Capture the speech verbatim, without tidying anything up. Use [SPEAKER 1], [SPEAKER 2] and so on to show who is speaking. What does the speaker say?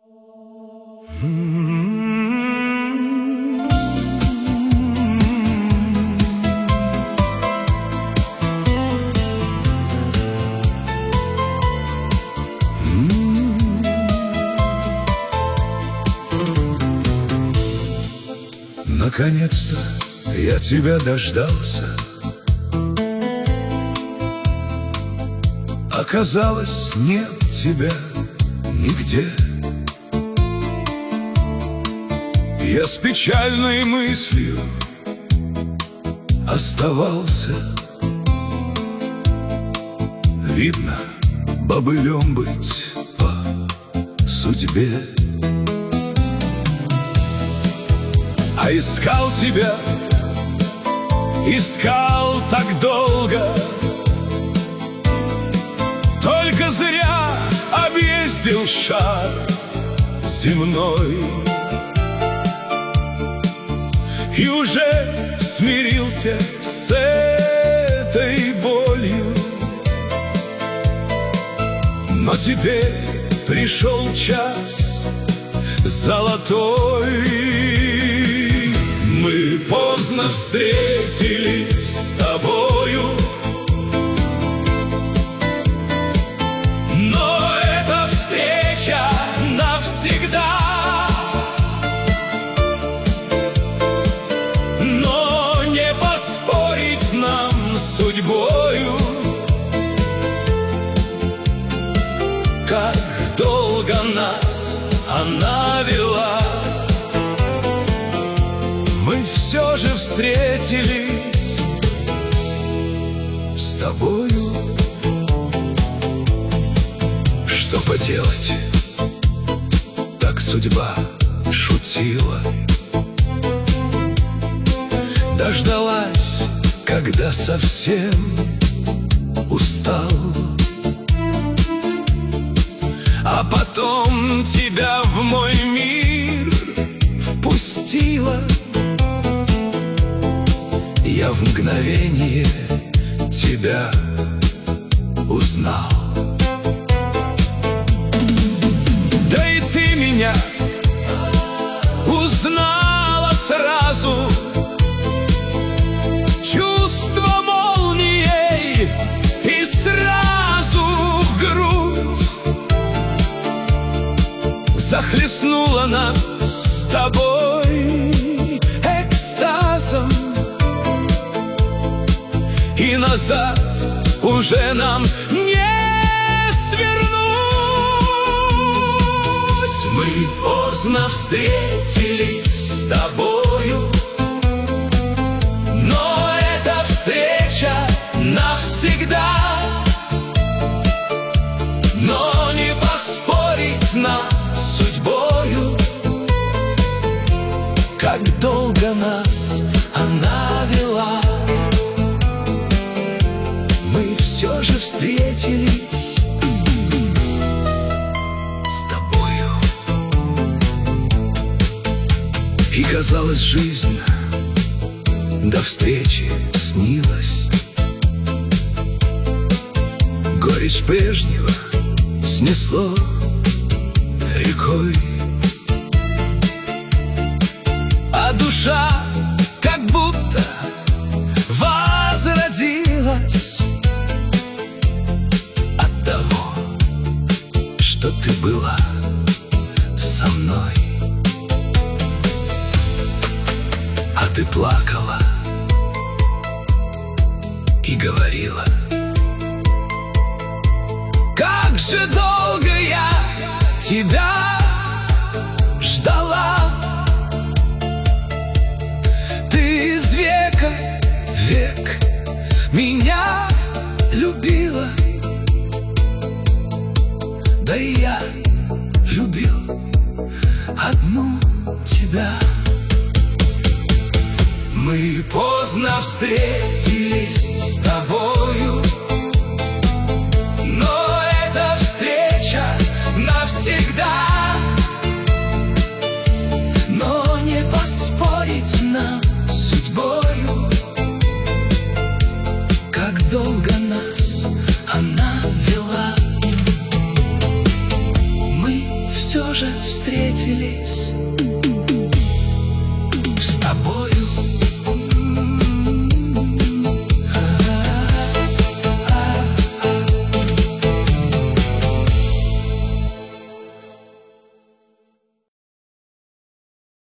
[SPEAKER 1] Наконец-то я тебя дождался. Оказалось, нет тебя нигде. Я с печальной мыслью оставался. Видно, бобылем быть по судьбе. А искал тебя, искал так долго, только зря объездил шар земной. И уже смирился с этой болью. Но теперь пришел час золотой. Мы поздно встретились с тобою, но эта встреча навсегда. Но не поспорить нам с судьбою, как долго нас она вела. Мы все же встретились с тобою. Что поделать, так судьба шутила. Дождалась, когда совсем устал, а потом тебя в мой мир впустила. Я в мгновение тебя узнал. Да и ты меня узнала сразу. Чувство молнией и сразу в грудь захлестнула нас с тобой экстазом. И назад уже нам не свернуть. Мы поздно встретились с тобою, но эта встреча навсегда. Но не поспорить нам с судьбою, как долго нас она вела. Мы все же встретились с тобою. И казалось, жизнь до встречи снилась. Горечь прежнего снесло рекой, а душа как будто возродилась от того, что ты была со мной. А ты плакала и говорила: как же долго я тебя ждала. Ты из века в век меня любила, да и я любил одну тебя. Мы поздно встретились с тобою, но эта встреча навсегда. Но не поспорить нам с судьбою, как долго нас она вела. Мы все все же встретились.